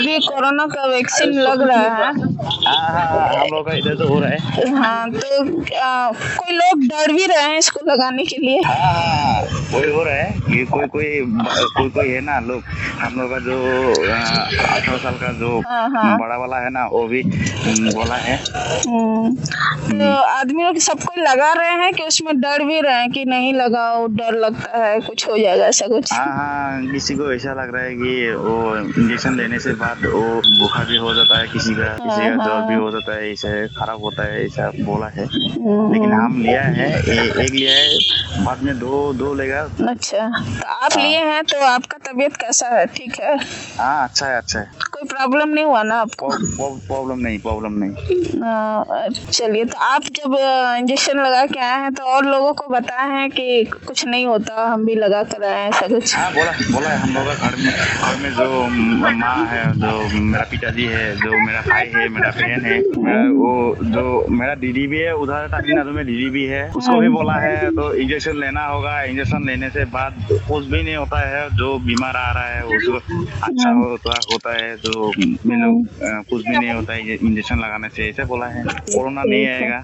अभी कोरोना का वैक्सीन लग रहा है। हाँ, हम लोग का इधर तो हो रहा है। हाँ, तो कोई लोग डर भी रहे हैं इसको लगाने के लिए। हाँ, वही हो रहा है कि कोई है ना लोग, हम लोग का जो 18 साल का जो हाँ हाँ। बड़ा वाला है ना, वो भी बोला है। तो आदमी लोग सबको लगा रहे हैं कि उसमें डर भी रहे हैं कि नहीं लगाओ, डर लगता है कुछ हो जाएगा ऐसा कुछ। हाँ, किसी को ऐसा लग रहा है कि वो इंजेक्शन लेने से बाद वो बुखार भी हो जाता है, किसी का ज्वर भी हो जाता है, ऐसे खराब होता है, ऐसा बोला है। लेकिन हम लिया है, एक लिया है, बाद में दो लेगा। अच्छा, तो आप लिए हैं तो आपका तबीयत कैसा है? ठीक है? हाँ, अच्छा है। कोई प्रॉब्लम नहीं हुआ ना आपको? प्रॉब्लम नहीं। चलिए, तो आप जब इंजेक्शन लगा के आए हैं तो और लोगों को बताए हैं कि कुछ नहीं होता, हम भी लगा कर आए हैं ऐसा कुछ? हाँ, बोला है हम लोग का घर में जो माँ है, जो मेरा पिताजी है, जो मेरा भाई है, मेरा बहन है, वो जो मेरा दीदी भी है उधर तमिलनाडु में, दीदी भी है, उसको भी बोला है। तो इंजेक्शन लेना होगा, इंजेक्शन लेने से बाद कुछ भी नहीं होता है, जो बीमार आ रहा है उसको अच्छा होता है, जो कुछ भी नहीं होता है इंजेक्शन लगाने से, ऐसे बोला है। कोरोना नहीं आएगा।